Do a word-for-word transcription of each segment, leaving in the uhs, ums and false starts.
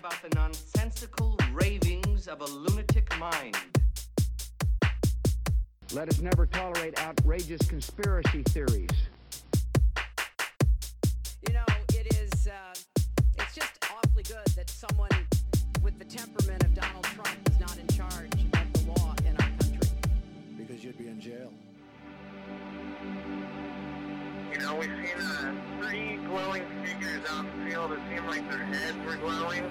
about the nonsensical ravings of a lunatic mind. Let us never tolerate outrageous conspiracy theories. You know, it is, uh, it's just awfully good that someone with the temperament of Donald Trump is not in charge of the law in our country. Because you'd be in jail. You know, we've seen uh, three glowing figures out in the field. It seemed like their heads were glowing.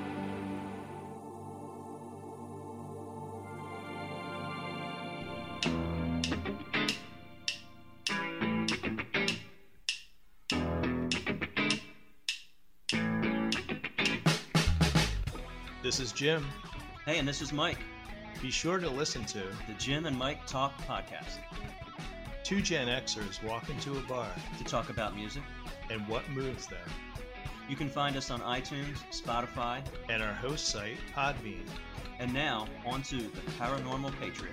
This is Jim. Hey, and this is Mike. Be sure to listen to the Jim and Mike Talk Podcast. Two Gen Xers walk into a bar to talk about music and what moves them. You can find us on iTunes, Spotify, and our host site, Podbean. And now, on to the Paranormal Patriot.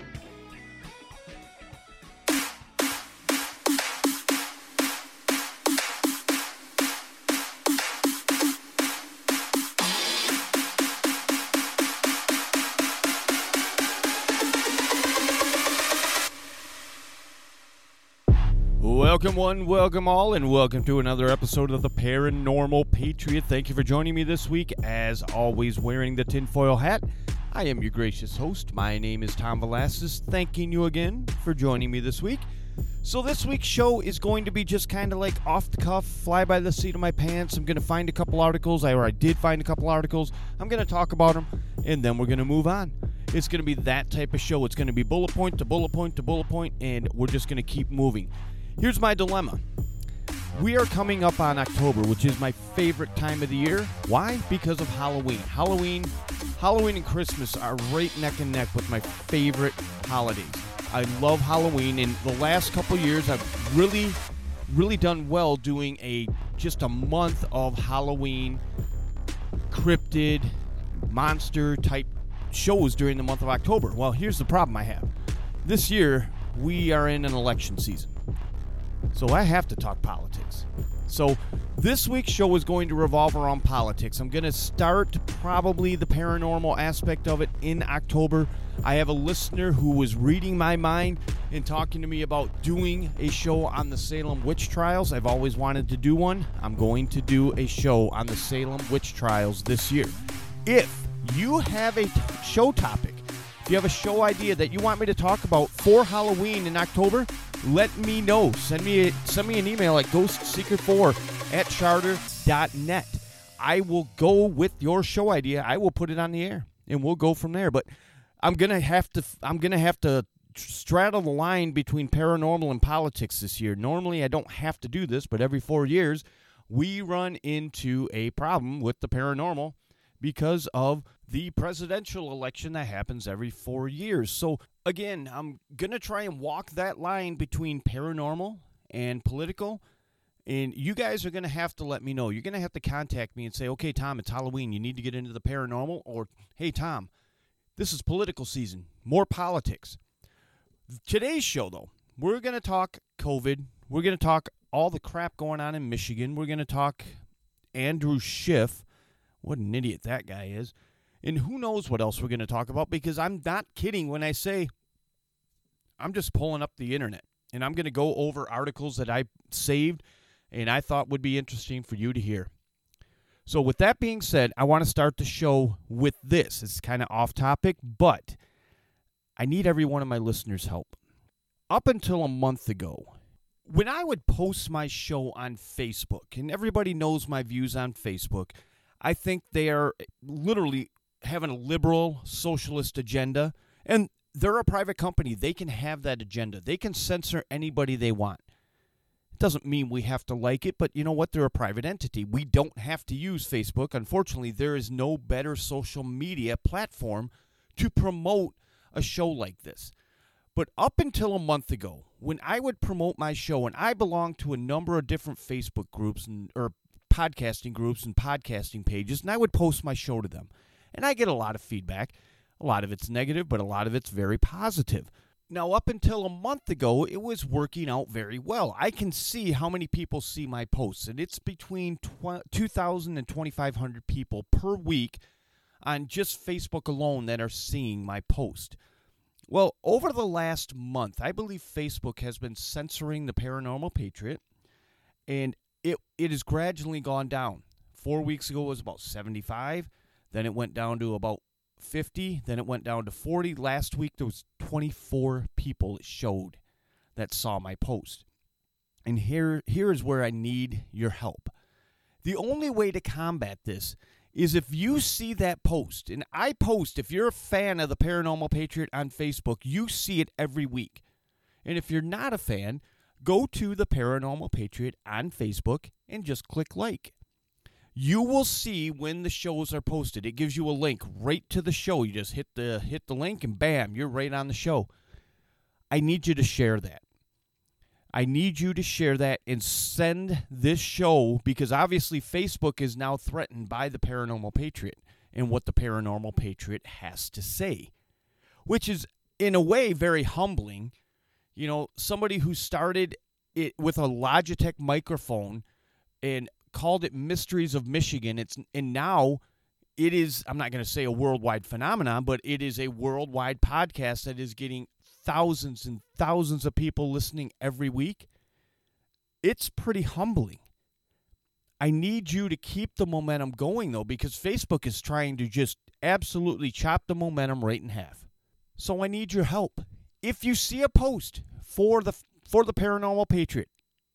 Welcome one, welcome all, and welcome to another episode of the Paranormal Patriot. Thank you for joining me this week, as always wearing the tinfoil hat. I am your gracious host. My name is Tom Velasquez, thanking you again for joining me this week. So this week's show is going to be just kind of like off the cuff, fly by the seat of my pants. I'm going to find a couple articles, or I did find a couple articles. I'm going to talk about them, and then we're going to move on. It's going to be that type of show. It's going to be bullet point to bullet point to bullet point, and we're just going to keep moving. Here's my dilemma. We are coming up on October, which is my favorite time of the year. Why? Because of Halloween. Halloween, Halloween and Christmas are right neck and neck with my favorite holidays. I love Halloween. In the last couple years, I've really, really done well doing a just a month of Halloween cryptid, monster type shows during the month of October. Well, here's the problem I have. This year, we are in an election season. So I have to talk politics. So this week's show is going to revolve around politics. I'm going to start probably the paranormal aspect of it in October. I have a listener who was reading my mind and talking to me about doing a show on the Salem witch trials. I've always wanted to do one. I'm going to do a show on the Salem witch trials this year. If you have a t- show topic, if you have a show idea that you want me to talk about for Halloween in October, let me know. Send me a, send me an email at ghost secret four at charter dot net. I will go with your show idea. I will put it on the air, and we'll go from there. But I'm gonna have to I'm gonna have to straddle the line between paranormal and politics this year. Normally, I don't have to do this, but every four years, we run into a problem with the paranormal because of the presidential election that happens every four years. So, again, I'm going to try and walk that line between paranormal and political, and you guys are going to have to let me know. You're going to have to contact me and say, okay, Tom, it's Halloween. You need to get into the paranormal, or, hey, Tom, this is political season. More politics. Today's show, though, we're going to talk COVID. We're going to talk all the crap going on in Michigan. We're going to talk Andrew Schiff. What an idiot that guy is. And who knows what else we're going to talk about, because I'm not kidding when I say I'm just pulling up the internet. And I'm going to go over articles that I saved and I thought would be interesting for you to hear. So with that being said, I want to start the show with this. It's kind of off topic, but I need every one of my listeners' help. Up until a month ago, when I would post my show on Facebook, and everybody knows my views on Facebook, I think they are literally having a liberal socialist agenda, and they're a private company. They can have that agenda. They can censor anybody they want. It doesn't mean we have to like it, but you know what? They're a private entity. We don't have to use Facebook. Unfortunately, there is no better social media platform to promote a show like this. But up until a month ago, when I would promote my show, and I belong to a number of different Facebook groups and or podcasting groups and podcasting pages, and I would post my show to them. And I get a lot of feedback. A lot of it's negative, but a lot of it's very positive. Now, up until a month ago, it was working out very well. I can see how many people see my posts, and it's between two thousand and twenty-five hundred people per week on just Facebook alone that are seeing my post. Well, over the last month, I believe Facebook has been censoring the Paranormal Patriot, and it it has gradually gone down. Four weeks ago, it was about seventy-five. Then it went down to about fifty. Then it went down to forty. Last week, there was twenty-four people it showed that saw my post. And here, here is where I need your help. The only way to combat this is if you see that post, and I post, if you're a fan of the Paranormal Patriot on Facebook, you see it every week. And if you're not a fan, go to the Paranormal Patriot on Facebook and just click like. You will see when the shows are posted. It gives you a link right to the show. You just hit the hit the link and bam, you're right on the show. I need you to share that. I need you to share that and send this show, because obviously Facebook is now threatened by the Paranormal Patriot and what the Paranormal Patriot has to say, which is in a way very humbling. You know, somebody who started it with a Logitech microphone and called it Mysteries of Michigan. It's and now it is, I'm not going to say a worldwide phenomenon, but it is a worldwide podcast that is getting thousands and thousands of people listening every week. It's pretty humbling. I need you to keep the momentum going, though, because Facebook is trying to just absolutely chop the momentum right in half. So I need your help. If you see a post for the for the Paranormal Patriot,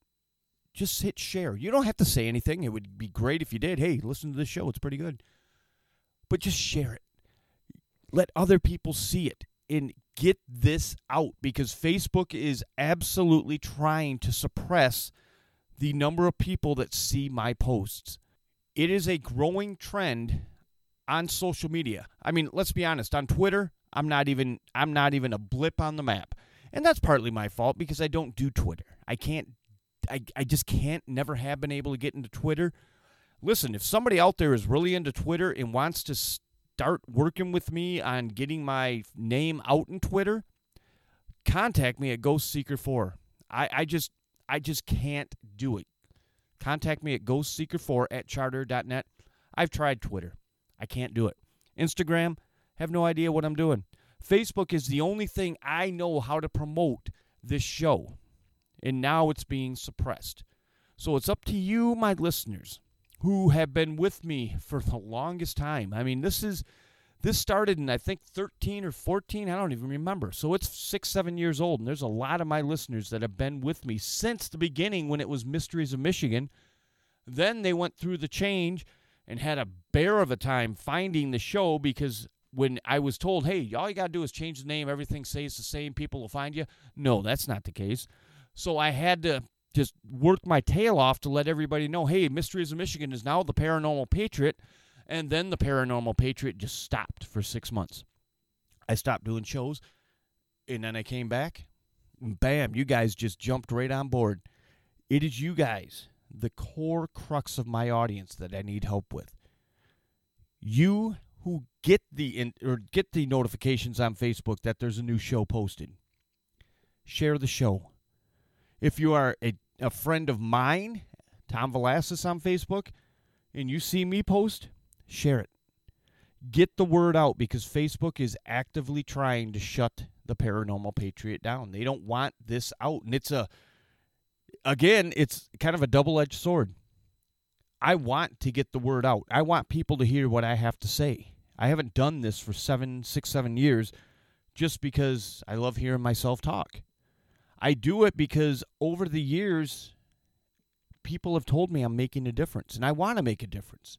just hit share. You don't have to say anything. It would be great if you did. Hey, listen to this show. It's pretty good. But just share it. Let other people see it and get this out, because Facebook is absolutely trying to suppress the number of people that see my posts. It is a growing trend on social media. I mean, let's be honest. On Twitter, I'm not even I'm not even a blip on the map. And that's partly my fault because I don't do Twitter. I can't I, I just can't, never have been able to get into Twitter. Listen, if somebody out there is really into Twitter and wants to start working with me on getting my name out in Twitter, contact me at Ghost Seeker four. I, I just I just can't do it. Contact me at Ghost Seeker four at charter dot net. I've tried Twitter. I can't do it. Instagram, have no idea what I'm doing. Facebook is the only thing I know how to promote this show. And now it's being suppressed. So it's up to you, my listeners, who have been with me for the longest time. I mean, this is this started in, I think, thirteen or fourteen. I don't even remember. So it's six, seven years old. And there's a lot of my listeners that have been with me since the beginning when it was Mysteries of Michigan. Then they went through the change and had a bear of a time finding the show, because when I was told, hey, all you got to do is change the name, everything stays the same, people will find you. No, that's not the case. So I had to just work my tail off to let everybody know, hey, Mysteries of Michigan is now the Paranormal Patriot. And then the Paranormal Patriot just stopped for six months. I stopped doing shows, and then I came back, and bam, you guys just jumped right on board. It is you guys, the core crux of my audience, that I need help with. You who get the in, or get the notifications on Facebook that there's a new show posted. Share the show. If you are a, a friend of mine, Tom Velasquez on Facebook, and you see me post, share it. Get the word out, because Facebook is actively trying to shut the Paranormal Patriot down. They don't want this out. And it's a, again, it's kind of a double-edged sword. I want to get the word out. I want people to hear what I have to say. I haven't done this for seven, six, seven years just because I love hearing myself talk. I do it because over the years, people have told me I'm making a difference, and I want to make a difference.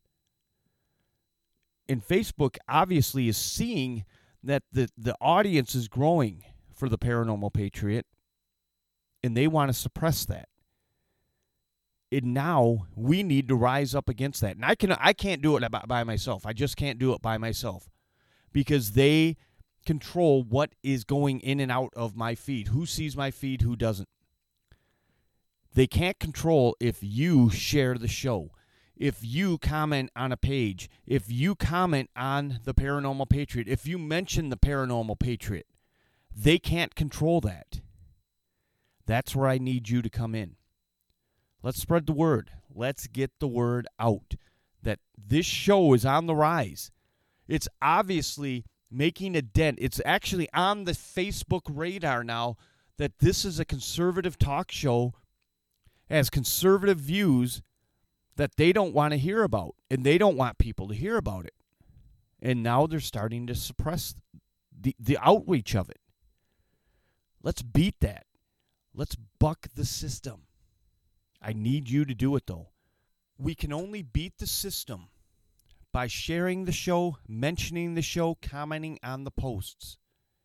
And Facebook obviously is seeing that the, the audience is growing for the Paranormal Patriot, and they want to suppress that. And now we need to rise up against that. And I can I can't do it by myself. I just can't do it by myself, because they control what is going in and out of my feed, who sees my feed, who doesn't. They can't control if you share the show, if you comment on a page, if you comment on the Paranormal Patriot, if you mention the Paranormal Patriot. They can't control that. That's where I need you to come in. Let's spread the word. Let's get the word out that this show is on the rise. It's obviously making a dent. It's actually on the Facebook radar now that this is a conservative talk show, has conservative views that they don't want to hear about, and they don't want people to hear about it. And now they're starting to suppress the, the outreach of it. Let's beat that. Let's buck the system. I need you to do it, though. We can only beat the system by sharing the show, mentioning the show, commenting on the posts.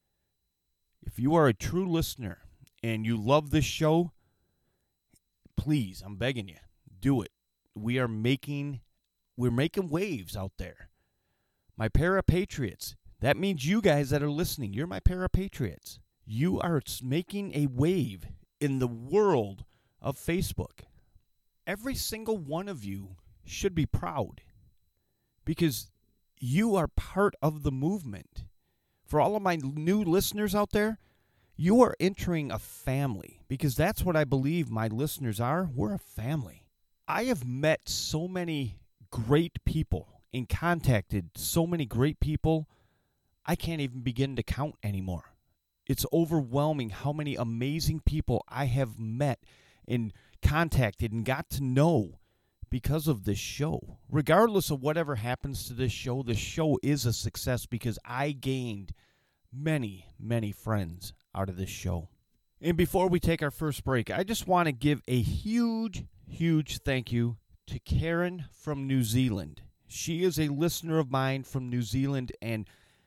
If you are a true listener and you love this show, please, I'm begging you, do it. We are making, we're making waves out there. My parapatriots, that means you guys that are listening, you're my parapatriots. You are making a wave in the world of Facebook. Every single one of you should be proud because you are part of the movement. For all of my new listeners out there, you are entering a family because that's what I believe my listeners are. We're a family. I have met so many great people and contacted so many great people, I can't even begin to count anymore. It's overwhelming how many amazing people I have met and contacted and got to know because of this show. Regardless of whatever happens to this show, this show is a success because I gained many, many friends out of this show. And before we take our first break, I just want to give a huge, huge thank you to Karen from New Zealand. She is a listener of mine from New Zealand, and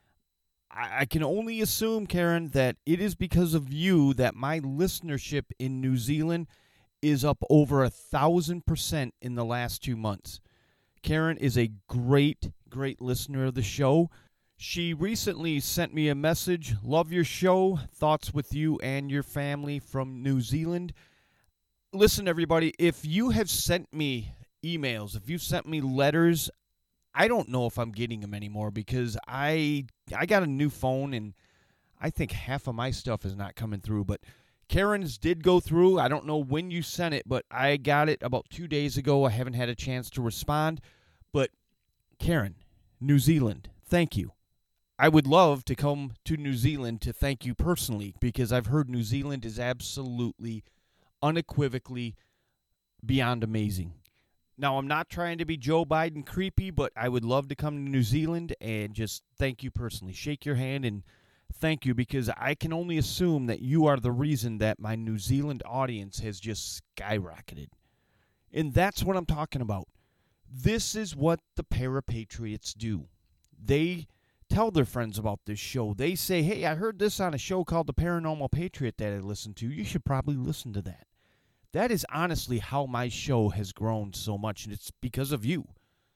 I can only assume, Karen, that it is because of you that my listenership in New Zealand is up over a thousand percent in the last two months. Karen is a great, great listener of the show. She recently sent me a message. Love your show. Thoughts with you and your family from New Zealand. Listen, everybody, if you have sent me emails, if you've sent me letters, I don't know if I'm getting them anymore because I I got a new phone and I think half of my stuff is not coming through. But Karen's did go through. I don't know when you sent it, but I got it about two days ago. I haven't had a chance to respond. But Karen, New Zealand, thank you. I would love to come to New Zealand to thank you personally because I've heard New Zealand is absolutely, unequivocally beyond amazing. Now, I'm not trying to be Joe Biden creepy, but I would love to come to New Zealand and just thank you personally. Shake your hand and thank you because I can only assume that you are the reason that my New Zealand audience has just skyrocketed. And that's what I'm talking about. This is what the Parapatriots do. They tell their friends about this show. They say, hey, I heard this on a show called The Paranormal Patriot that I listened to. You should probably listen to that. That is honestly how my show has grown so much, and it's because of you.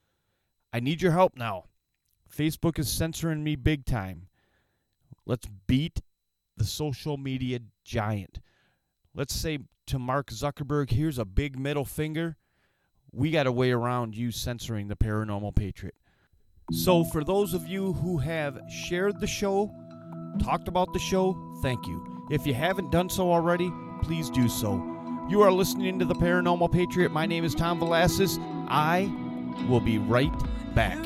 I need your help now. Facebook is censoring me big time. Let's beat the social media giant. Let's say to Mark Zuckerberg, here's a big middle finger. We got a way around you censoring the Paranormal Patriot. So for those of you who have shared the show, talked about the show, thank you. If you haven't done so already, please do so. You are listening to The Paranormal Patriot. My name is Tom Velasquez. I will be right back.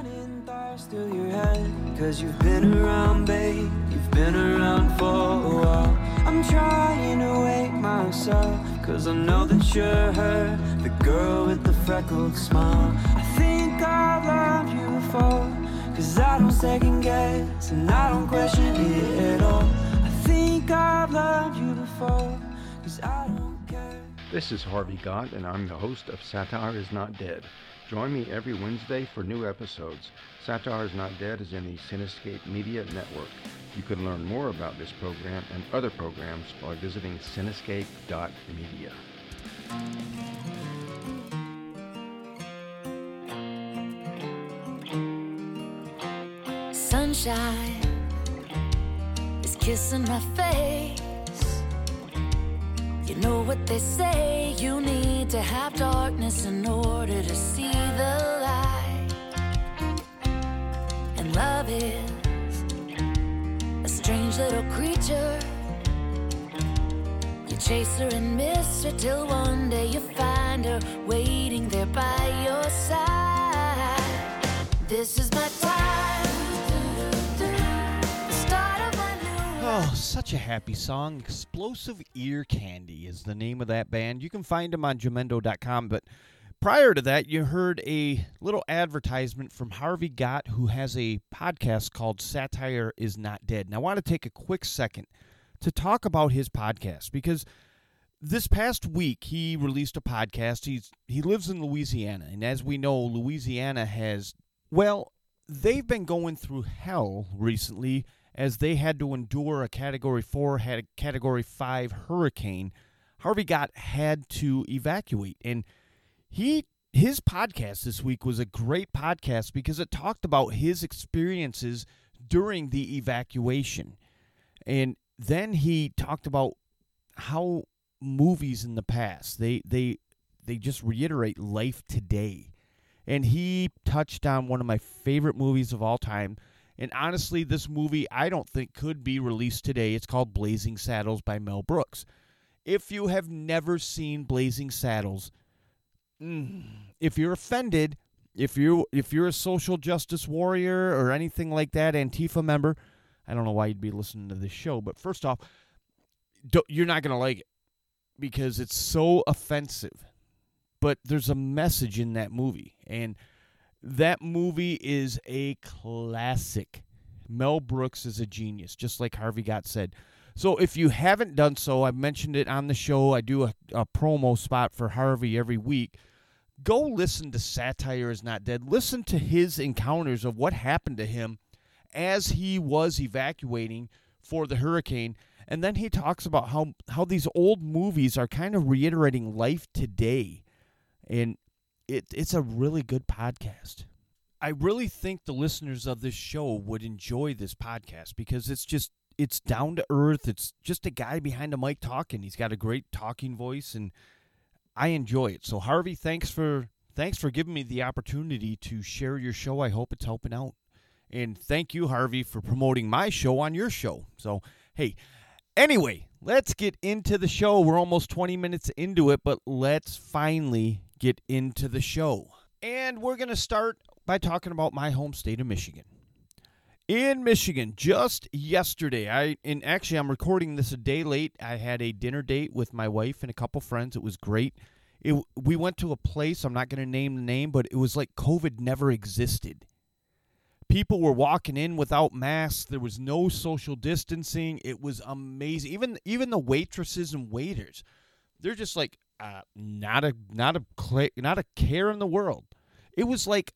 Through your head, cause you've been around, babe. You've been around for a while. I'm trying to wake myself, cause I know that you're her, the girl with the freckled smile. I think I've loved you before, cause I don't second guess and I don't question it at all. I think I've loved you before, cause I don't care. This is Harvey Gott, and I'm the host of Satire is Not Dead. Join me every Wednesday for new episodes. Satire is Not Dead is in the Cinescape Media Network. You can learn more about this program and other programs by visiting cinescape dot media. Sunshine is kissing my face. You know what they say, you need to have darkness in order to see the light. And love is a strange little creature. You chase her and miss her till one day you find her waiting there by your side. This is my time. The start of my new Oh, such a happy song. Explosive Ear Candy is the name of that band. You can find them on Jamendo dot com, but prior to that, you heard a little advertisement from Harvey Gott, who has a podcast called Satire is Not Dead. And I want to take a quick second to talk about his podcast, because this past week he released a podcast. He's he lives in Louisiana, and as we know, Louisiana has, well, they've been going through hell recently as they had to endure a Category four, had a Category five hurricane. Harvey Gott had to evacuate, and He his podcast this week was a great podcast because it talked about his experiences during the evacuation. And then he talked about how movies in the past, they they they just reiterate life today. And he touched on one of my favorite movies of all time. And honestly, this movie I don't think could be released today. It's called Blazing Saddles by Mel Brooks. If you have never seen Blazing Saddles, if you're offended, if you if you're a social justice warrior or anything like that, Antifa member, I don't know why you'd be listening to this show, but first off, don't, you're not going to like it because it's so offensive. But there's a message in that movie, and that movie is a classic. Mel Brooks is a genius, just like Harvey Gott said. So if you haven't done so, I've mentioned it on the show. I do a, a promo spot for Harvey every week. Go listen to Satire is Not Dead. Listen to his encounters of what happened to him as he was evacuating for the hurricane. And then he talks about how, how these old movies are kind of reiterating life today. And it it's a really good podcast. I really think the listeners of this show would enjoy this podcast because it's just, it's down to earth. It's just a guy behind a mic talking. He's got a great talking voice, and I enjoy it. So Harvey, thanks for thanks for giving me the opportunity to share your show. I hope it's helping out. And thank you, Harvey, for promoting my show on your show. So, hey, anyway, let's get into the show. We're almost twenty minutes into it, but let's finally get into the show. And we're going to start by talking about my home state of Michigan. In Michigan, just yesterday, I and actually I'm recording this a day late. I had a dinner date with my wife and a couple friends. It was great. It, we went to a place, I'm not going to name the name, but it was like COVID never existed. People were walking in without masks. There was no social distancing. It was amazing. Even even the waitresses and waiters, they're just like uh, not a not a not a care in the world. It was like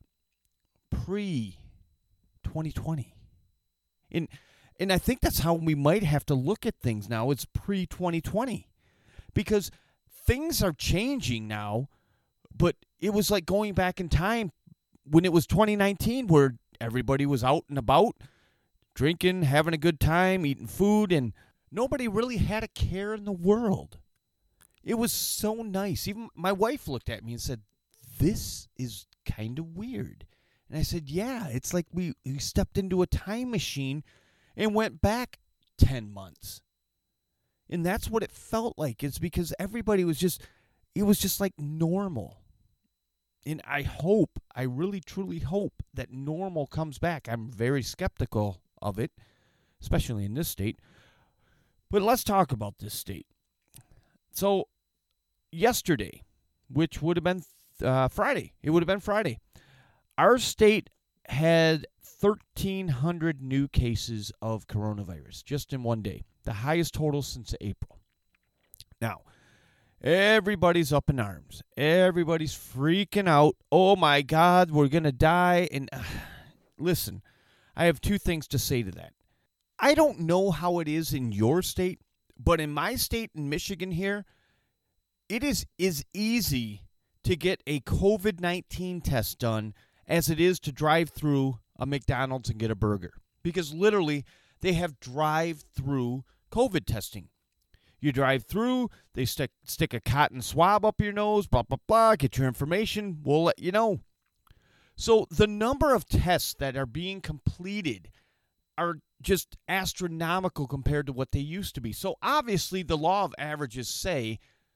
pre twenty twenty. And and I think that's how we might have to look at things now. It's pre twenty twenty. Because things are changing now, but it was like going back in time when it was twenty nineteen where everybody was out and about, drinking, having a good time, eating food, and nobody really had a care in the world. It was so nice. Even my wife looked at me and said, "This is kind of weird." And I said, yeah, it's like we, we stepped into a time machine and went back ten months. And that's what it felt like. It's because everybody was just, it was just like normal. And I hope, I really truly hope that normal comes back. I'm very skeptical of it, especially in this state. But let's talk about this state. So yesterday, which would have been uh, Friday, it would have been Friday. Our state had thirteen hundred new cases of coronavirus just in one day, the highest total since April. Now, everybody's up in arms. Everybody's freaking out. Oh, my God, we're going to die. And uh, listen, I have two things to say to that. I don't know how it is in your state, but in my state, in Michigan here, it is as easy to get a COVID nineteen test done as it is to drive through a McDonald's and get a burger. Because literally, they have drive-through COVID testing. You drive through, they stick stick a cotton swab up your nose, blah, blah, blah, get your information, we'll let you know. So the number of tests that are being completed are just astronomical compared to what they used to be. So obviously the law of averages say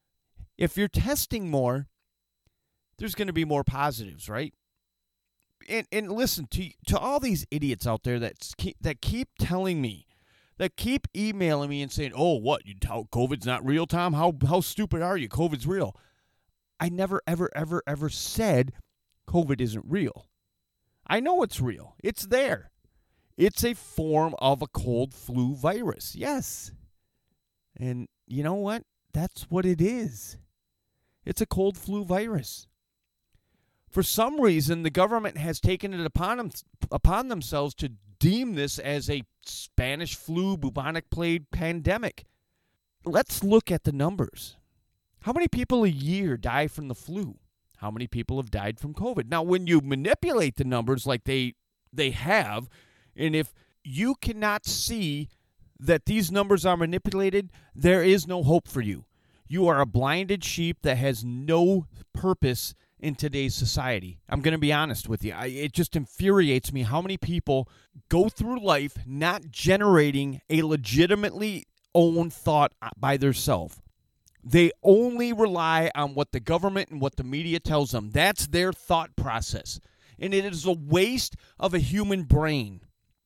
if you're testing more, there's going to be more positives, right? And and listen, to to all these idiots out there that keep, that keep telling me, that keep emailing me and saying, oh, what, you tell COVID's not real, Tom? How how stupid are you? COVID's real. I never, ever, ever, ever said COVID isn't real. I know it's real. It's there. It's a form of a cold flu virus. Yes. And you know what? That's what it is. It's a cold flu virus. For some reason, the government has taken it upon them, upon themselves to deem this as a Spanish flu, bubonic plague pandemic. Let's look at the numbers. How many people a year die from the flu? How many people have died from COVID? Now, when you manipulate the numbers like they they have, and if you cannot see that these numbers are manipulated, there is no hope for you. You are a blinded sheep that has no purpose in today's society. I'm going to be honest with you. I, it just infuriates me how many people go through life not generating a legitimately owned thought by themselves. They only rely on what the government and what the media tells them. That's their thought process. And it is a waste of a human brain.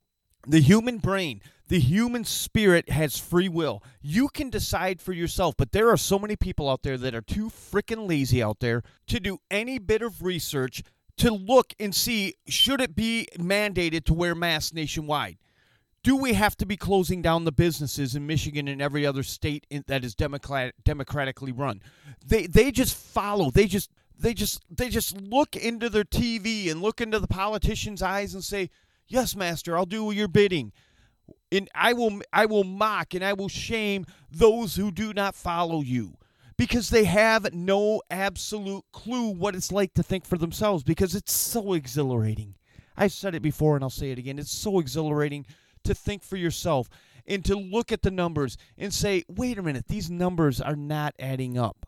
The human brain, the human spirit has free will. You can decide for yourself, but there are so many people out there that are too freaking lazy out there to do any bit of research to look and see, should it be mandated to wear masks nationwide? Do we have to be closing down the businesses in Michigan and every other state in, that is democrat, democratically run? They they just follow. They just they just they just look into their T V and look into the politicians' eyes and say, "Yes, master, I'll do your bidding." And I will I will mock and I will shame those who do not follow you, because they have no absolute clue what it's like to think for themselves, because it's so exhilarating. I've said it before and I'll say it again. It's so exhilarating to think for yourself and to look at the numbers and say, wait a minute, these numbers are not adding up.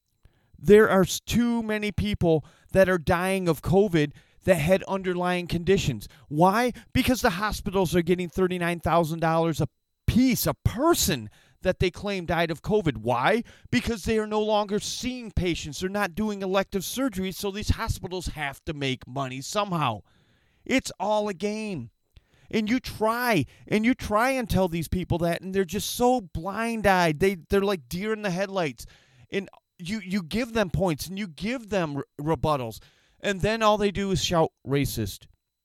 There are too many people that are dying of COVID that had underlying conditions. Why? Because the hospitals are getting thirty-nine thousand dollars a piece, a person that they claim died of COVID. Why? Because they are no longer seeing patients. They're not doing elective surgeries, so these hospitals have to make money somehow. It's all a game. And you try, and you try and tell these people that, and they're just so blind-eyed. They, they're like deer in the headlights. And you, you give them points, and you give them re- rebuttals. And then all they do is shout racist.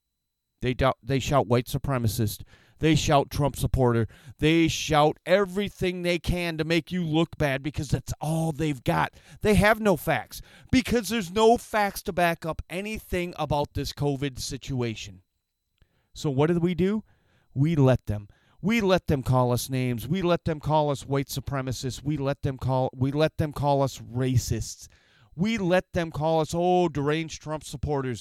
They, do, they shout white supremacist. They shout Trump supporter. They shout everything they can to make you look bad, because that's all they've got. They have no facts, because there's no facts to back up anything about this COVID situation. So what did we do? We let them. We let them call us names. We let them call us white supremacists. We let them call we let them call us racists. We let them call us, oh, deranged Trump supporters.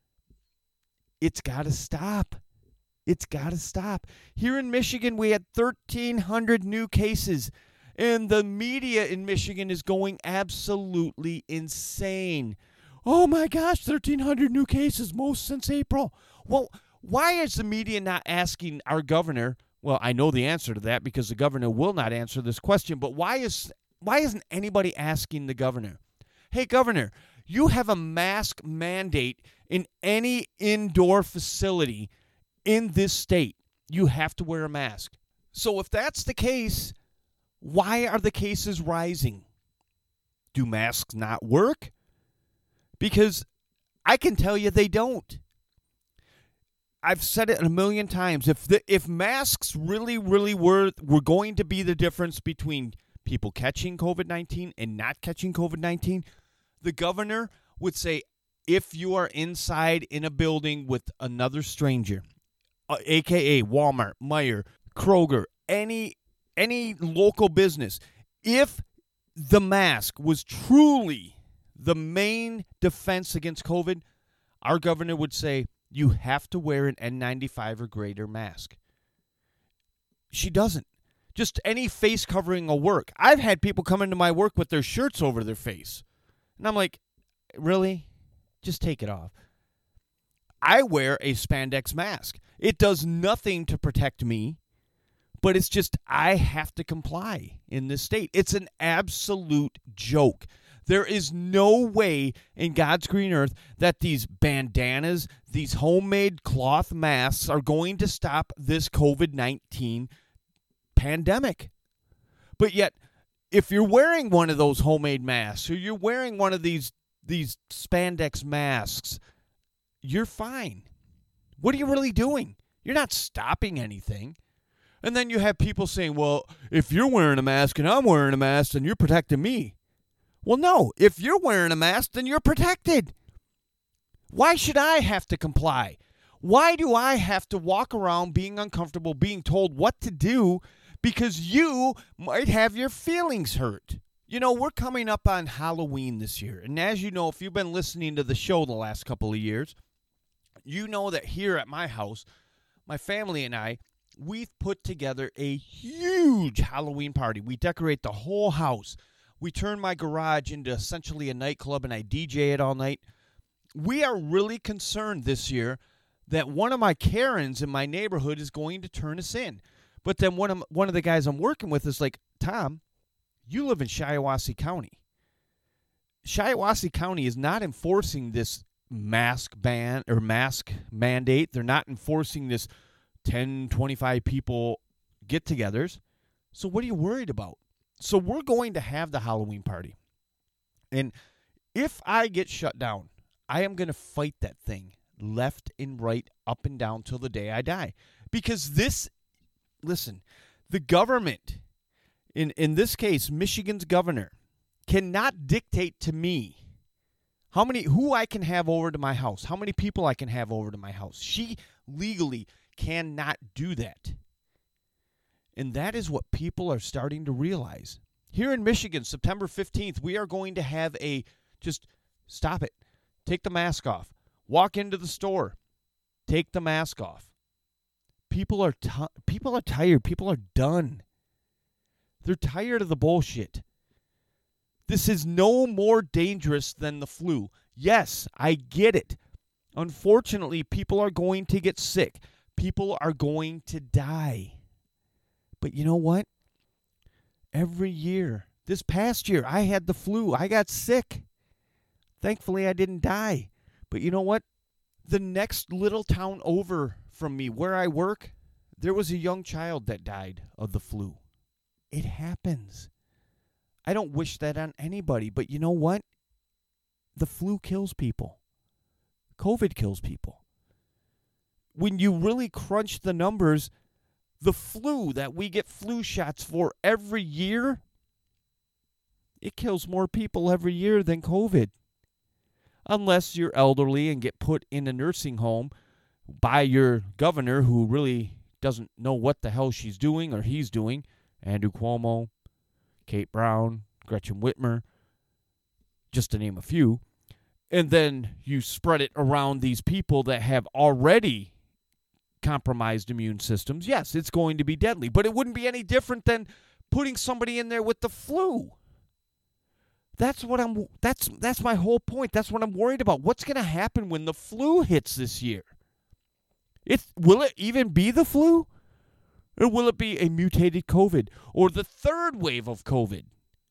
It's got to stop. It's got to stop. Here in Michigan, we had thirteen hundred new cases, and the media in Michigan is going absolutely insane. Oh, my gosh, thirteen hundred new cases, most since April. Well, why is the media not asking our governor? Well, I know the answer to that, because the governor will not answer this question, but why is why isn't anybody asking the governor? Hey, governor, you have a mask mandate in any indoor facility in this state. You have to wear a mask. So if that's the case, why are the cases rising? Do masks not work? Because I can tell you they don't. I've said it a million times. If the, if masks really, really were, were going to be the difference between people catching COVID nineteen and not catching COVID nineteen, the governor would say, if you are inside in a building with another stranger, uh, a k a. Walmart, Meijer, Kroger, any any local business, if the mask was truly the main defense against COVID, our governor would say, you have to wear an N ninety-five or greater mask. She doesn't. Just any face covering will work. I've had people come into my work with their shirts over their face. And I'm like, really? Just take it off. I wear a spandex mask. It does nothing to protect me, but it's just I have to comply in this state. It's an absolute joke. There is no way in God's green earth that these bandanas, these homemade cloth masks are going to stop this covid nineteen pandemic. But yet, if you're wearing one of those homemade masks or you're wearing one of these these spandex masks, you're fine. What are you really doing? You're not stopping anything. And then you have people saying, well, if you're wearing a mask and I'm wearing a mask, then you're protecting me. Well, no. If you're wearing a mask, then you're protected. Why should I have to comply? Why do I have to walk around being uncomfortable, being told what to do because you might have your feelings hurt? You know, we're coming up on Halloween this year. And as you know, if you've been listening to the show the last couple of years, you know that here at my house, my family and I, we've put together a huge Halloween party. We decorate the whole house. We turn my garage into essentially a nightclub, and I D J it all night. We are really concerned this year that one of my Karens in my neighborhood is going to turn us in. But then one of, one of the guys I'm working with is like, Tom, you live in Shiawassee County. Shiawassee County is not enforcing this mask ban or mask mandate. They're not enforcing this ten, twenty-five people get-togethers. So what are you worried about? So we're going to have the Halloween party. And if I get shut down, I am going to fight that thing left and right, up and down till the day I die. Because this, listen, the government, in, in this case, Michigan's governor, cannot dictate to me how many, who I can have over to my house, how many people I can have over to my house. She legally cannot do that. And that is what people are starting to realize. Here in Michigan, September fifteenth, we are going to have a, just stop it. Take the mask off. Walk into the store. Take the mask off. People are t- people are tired. People are done. They're tired of the bullshit. This is no more dangerous than the flu. Yes, I get it. Unfortunately, people are going to get sick. People are going to die. But you know what? Every year, this past year, I had the flu. I got sick. Thankfully, I didn't die. But you know what? The next little town over from me, where I work, there was a young child that died of the flu. It happens. I don't wish that on anybody. But you know what? The flu kills people. COVID kills people. When you really crunch the numbers, the flu that we get flu shots for every year, it kills more people every year than COVID. Unless you're elderly and get put in a nursing home by your governor who really doesn't know what the hell she's doing or he's doing. Andrew Cuomo, Kate Brown, Gretchen Whitmer, just to name a few. And then you spread it around these people that have already compromised immune systems. Yes, it's going to be deadly, but it wouldn't be any different than putting somebody in there with the flu. That's what I'm that's that's my whole point. That's what I'm worried about. What's going to happen when the flu hits this year? It will it even be the flu? Or will it be a mutated COVID or the third wave of COVID?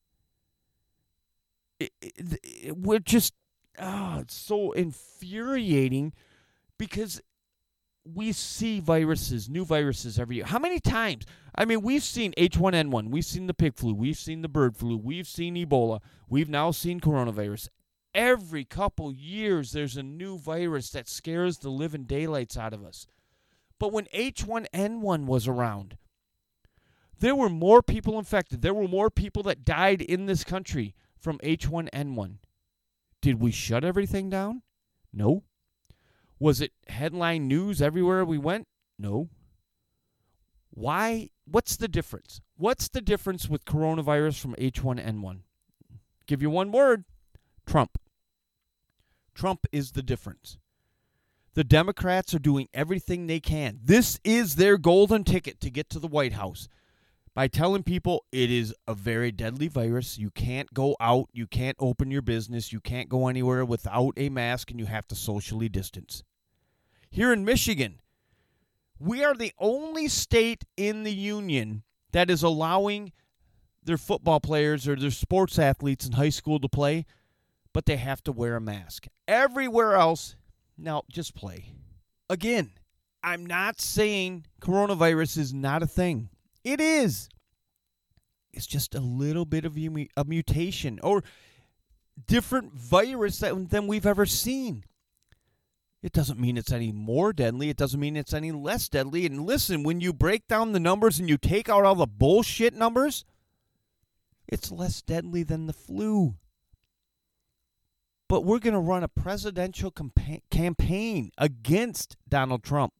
It, it, it, we're just oh, it's so infuriating because we see viruses, new viruses every year. How many times? I mean, we've seen H one N one. We've seen the pig flu. We've seen the bird flu. We've seen Ebola. We've now seen coronavirus. Every couple years, there's a new virus that scares the living daylights out of us. But when H one N one was around, there were more people infected. There were more people that died in this country from H one N one. Did we shut everything down? No. Was it headline news everywhere we went? No. Why? What's the difference? What's the difference with coronavirus from H one N one? Give you one word. Trump. Trump is the difference. The Democrats are doing everything they can. This is their golden ticket to get to the White House. By telling people it is a very deadly virus. You can't go out. You can't open your business. You can't go anywhere without a mask, and you have to socially distance. Here in Michigan, We are the only state in the union that is allowing their football players or their sports athletes in high school to play, but they have to wear a mask. Everywhere else, no, just play. Again, I'm not saying coronavirus is not a thing. It is. It's just a little bit of a mutation or different virus than we've ever seen. It doesn't mean it's any more deadly. It doesn't mean it's any less deadly. And listen, when you break down the numbers and you take out all the bullshit numbers, it's less deadly than the flu. But we're going to run a presidential campa- campaign against Donald Trump,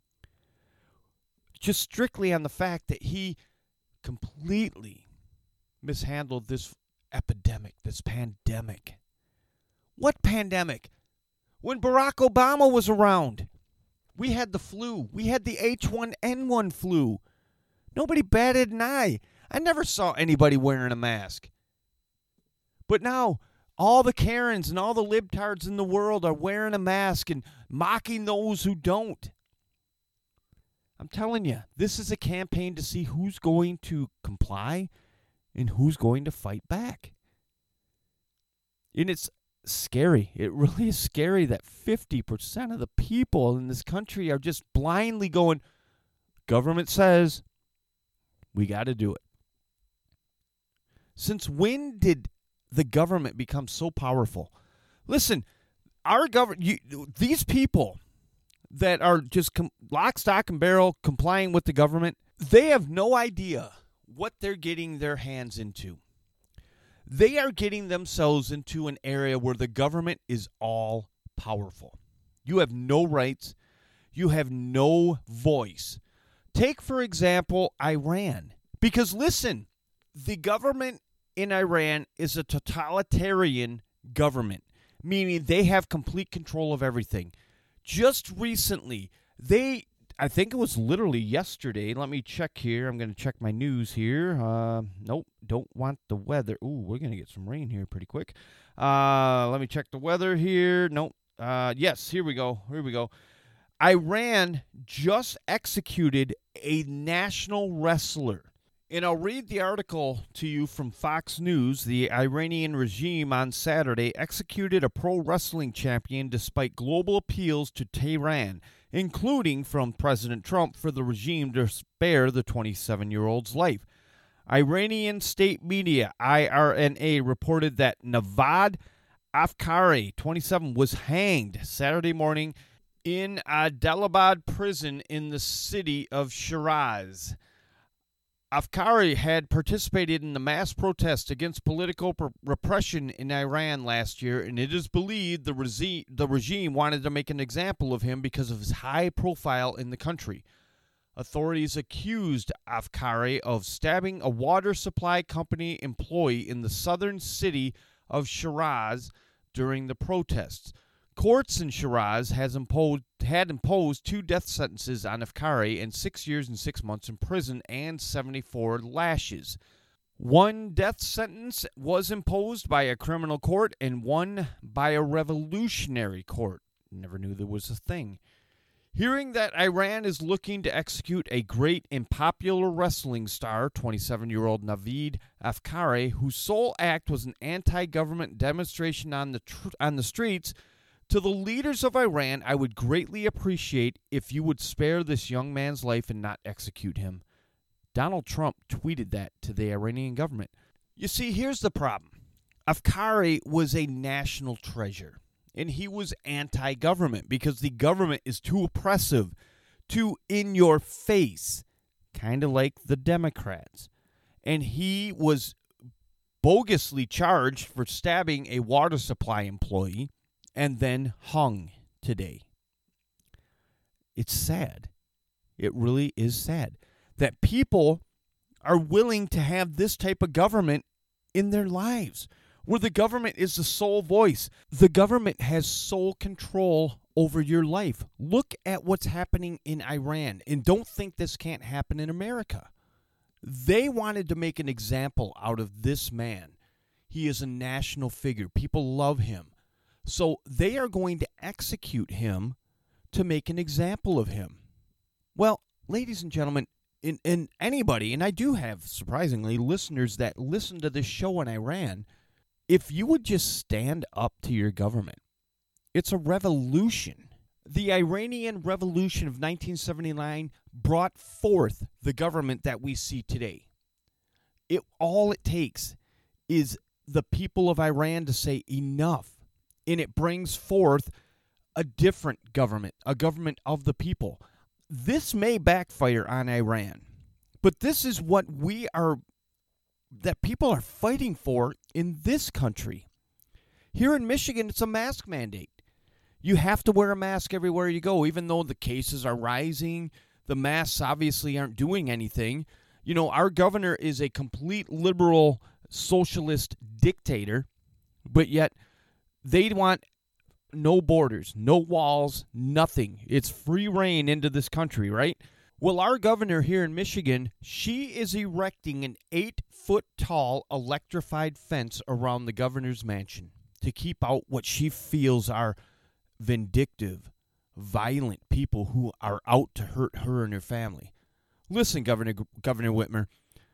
just strictly on the fact that he completely mishandled this epidemic, this pandemic. What pandemic? When Barack Obama was around, we had the flu. We had the H one N one flu. Nobody batted an eye. I never saw anybody wearing a mask. But now, all the Karens and all the libtards in the world are wearing a mask and mocking those who don't. I'm telling you, this is a campaign to see who's going to comply and who's going to fight back. And it's scary. It really is scary that fifty percent of the people in this country are just blindly going, government says, we got to do it. Since when did the government become so powerful? Listen, our government, these people that are just com- lock, stock, and barrel complying with the government, they have no idea what they're getting their hands into. They are getting themselves into an area where the government is all powerful. You have no rights. You have no voice. Take, for example, Iran. Because listen, the government in Iran is a totalitarian government, meaning they have complete control of everything. Just recently, they, I think it was literally yesterday. Let me check here. I'm going to check my news here. Uh, nope, don't want the weather. Ooh, we're going to get some rain here pretty quick. Uh, let me check the weather here. Nope. Uh, yes, here we go. Here we go. Iran just executed a national wrestler. And I'll read the article to you from Fox News. The Iranian regime on Saturday executed a pro wrestling champion despite global appeals to Tehran, including from President Trump for the regime to spare the twenty-seven-year-old's life. Iranian state media, I R N A, reported that Navad Afkari, twenty-seven, was hanged Saturday morning in Adalabad prison in the city of Shiraz. Afkari had participated in the mass protest against political per- repression in Iran last year, and it is believed the, resi- the regime wanted to make an example of him because of his high profile in the country. Authorities accused Afkari of stabbing a water supply company employee in the southern city of Shiraz during the protests. Courts in Shiraz has imposed, had imposed two death sentences on Afkari and six years and six months in prison and seventy-four lashes. One death sentence was imposed by a criminal court and one by a revolutionary court. Never knew there was a thing. Hearing that Iran is looking to execute a great and popular wrestling star, twenty-seven-year-old Navid Afkari, whose sole act was an anti-government demonstration on the tr- on the streets, to the leaders of Iran, I would greatly appreciate if you would spare this young man's life and not execute him. Donald Trump tweeted that to the Iranian government. You see, here's the problem. Afkari was a national treasure, and he was anti-government because the government is too oppressive, too in your face, kind of like the Democrats. And he was bogusly charged for stabbing a water supply employee and then hung today. It's sad. It really is sad that people are willing to have this type of government in their lives, where the government is the sole voice. The government has sole control over your life. Look at what's happening in Iran, and don't think this can't happen in America. They wanted to make an example out of this man. He is a national figure. People love him. So they are going to execute him to make an example of him. Well, ladies and gentlemen, and, and anybody, and I do have, surprisingly, listeners that listen to this show in Iran, if you would just stand up to your government, it's a revolution. The Iranian Revolution of nineteen seventy-nine brought forth the government that we see today. It all it takes is the people of Iran to say enough, and it brings forth a different government, a government of the people. This may backfire on Iran, but this is what we are, that people are fighting for in this country. Here in Michigan, it's a mask mandate. You have to wear a mask everywhere you go, even though the cases are rising. The masks obviously aren't doing anything. You know, our governor is a complete liberal socialist dictator, but yet they want no borders, no walls, nothing. It's free reign into this country, right? Well, our governor here in Michigan, she is erecting an eight-foot-tall electrified fence around the governor's mansion to keep out what she feels are vindictive, violent people who are out to hurt her and her family. Listen, Governor Governor Whitmer,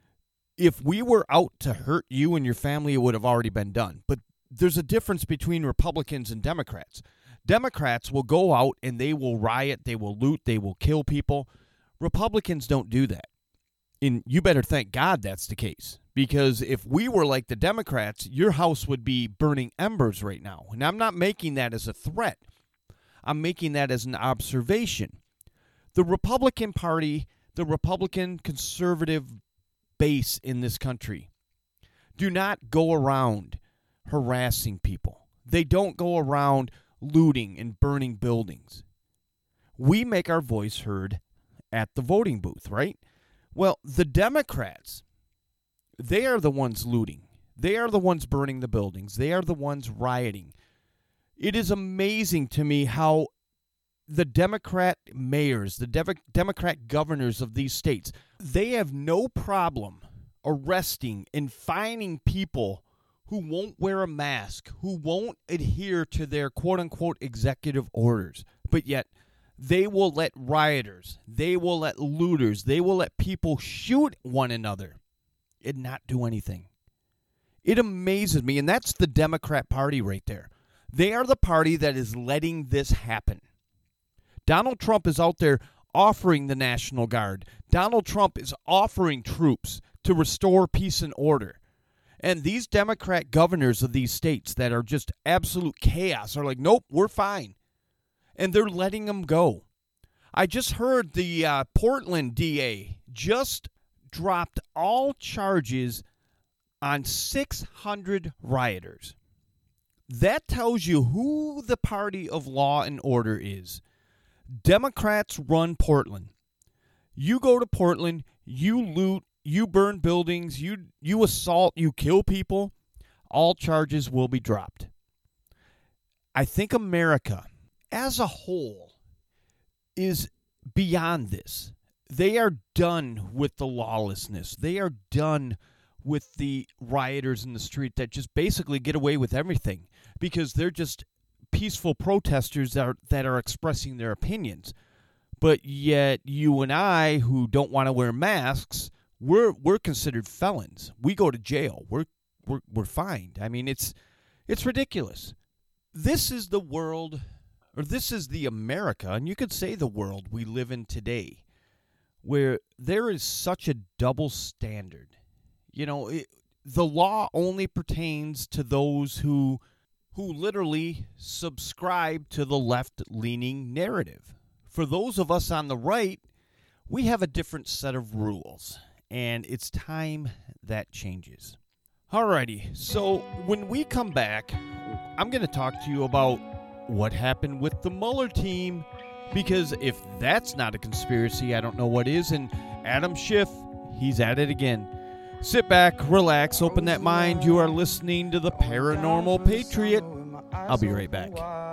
if we were out to hurt you and your family, it would have already been done. But there's a difference between Republicans and Democrats. Democrats will go out and they will riot, they will loot, they will kill people. Republicans don't do that. And you better thank God that's the case. Because if we were like the Democrats, your house would be burning embers right now. And I'm not making that as a threat. I'm making that as an observation. The Republican Party, the Republican conservative base in this country, do not go around harassing people. They don't go around looting and burning buildings. We make our voice heard at the voting booth, right? Well, the Democrats, they are the ones looting. They are the ones burning the buildings. They are the ones rioting. It is amazing to me how the Democrat mayors, the De- Democrat governors of these states, they have no problem arresting and fining people who won't wear a mask, who won't adhere to their quote-unquote executive orders. But yet, they will let rioters, they will let looters, they will let people shoot one another and not do anything. It amazes me, and that's the Democrat Party right there. They are the party that is letting this happen. Donald Trump is out there offering the National Guard. Donald Trump is offering troops to restore peace and order. And these Democrat governors of these states that are just absolute chaos are like, nope, we're fine. And they're letting them go. I just heard the uh, Portland D A just dropped all charges on six hundred rioters. That tells you who the party of law and order is. Democrats run Portland. You go to Portland, you loot, you burn buildings, you you assault, you kill people, all charges will be dropped. I think America, as a whole, is beyond this. They are done with the lawlessness. They are done with the rioters in the street that just basically get away with everything because they're just peaceful protesters that are, that are expressing their opinions. But yet you and I, who don't want to wear masks, we're we're considered felons. We go to jail. We're we're we're fined. I mean, it's it's ridiculous. This is the world, or this is the America, and you could say the world we live in today, where there is such a double standard. You know, it, the law only pertains to those who who literally subscribe to the left-leaning narrative. For those of us on the right, we have a different set of rules, and it's time that changes. Alrighty, so when we come back, I'm going to talk to you about what happened with the Mueller team, because if that's not a conspiracy, I don't know what is, and Adam Schiff, he's at it again. Sit back, relax, open that mind. You are listening to the Paranormal Patriot. I'll be right back.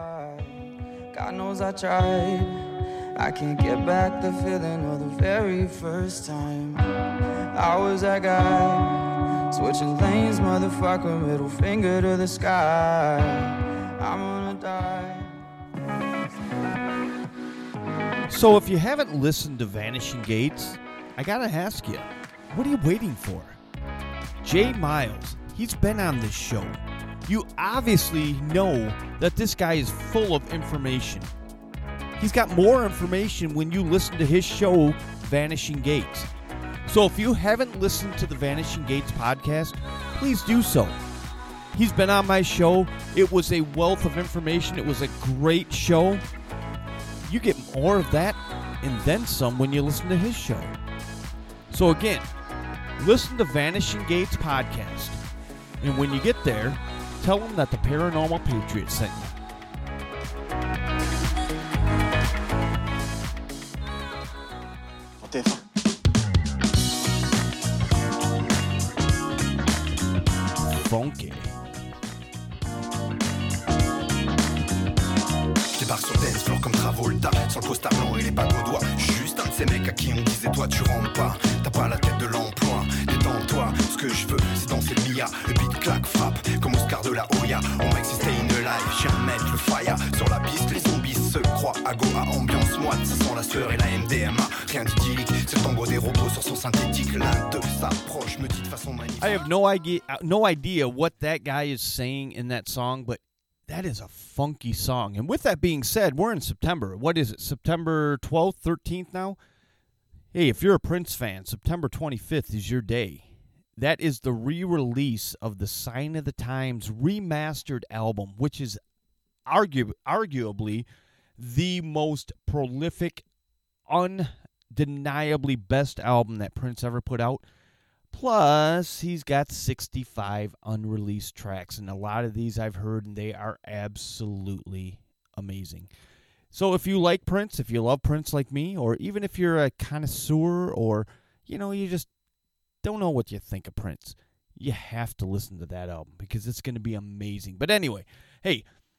God knows I tried. I can't get back the feeling of the very first time. I was that guy, switching lanes, motherfucker, middle finger to the sky. I'm gonna die. So if you haven't listened to Vanishing Gates, I gotta ask you, what are you waiting for? Jay Miles, he's been on this show. You obviously know that this guy is full of information. He's got more information when you listen to his show, Vanishing Gates. So if you haven't listened to the Vanishing Gates podcast, please do so. He's been on my show. It was a wealth of information. It was a great show. You get more of that and then some when you listen to his show. So again, listen to Vanishing Gates podcast. And when you get there, tell them that the Paranormal Patriot sent you. Funky. Je débarque sur dance floor comme Travolta, sans le costard blanc et les bagues au doigt. Je suis juste un de ces mecs à qui on disait toi tu rentres pas, t'as pas la tête de l'emploi, détends-toi. Ce que je veux c'est danser le Mia, le beat claque frappe comme Oscar de la Hoya. On mec c'est stay in the life, j'ai un mètre le fire. Sur la piste les zombies se croient à Goa, ambiance moite, ça sent la sueur et la M D M A. Rien d'idyllique, c'est le tango des robots sur son synthétique. L'un d'eux s'approche, me dit de façon magnifique. I have no idea, no idea what that guy is saying in that song, but that is a funky song. And with that being said, we're in September. What is it, September twelfth, thirteenth now? Hey, if you're a Prince fan, September twenty-fifth is your day. That is the re-release of the Sign of the Times remastered album, which is argu- arguably the most prolific, undeniably best album that Prince ever put out. Plus, he's got sixty-five unreleased tracks, and a lot of these I've heard, and they are absolutely amazing. So if you like Prince, if you love Prince like me, or even if you're a connoisseur, or, you know, you just don't know what you think of Prince, you have to listen to that album, because it's going to be amazing. But anyway, hey,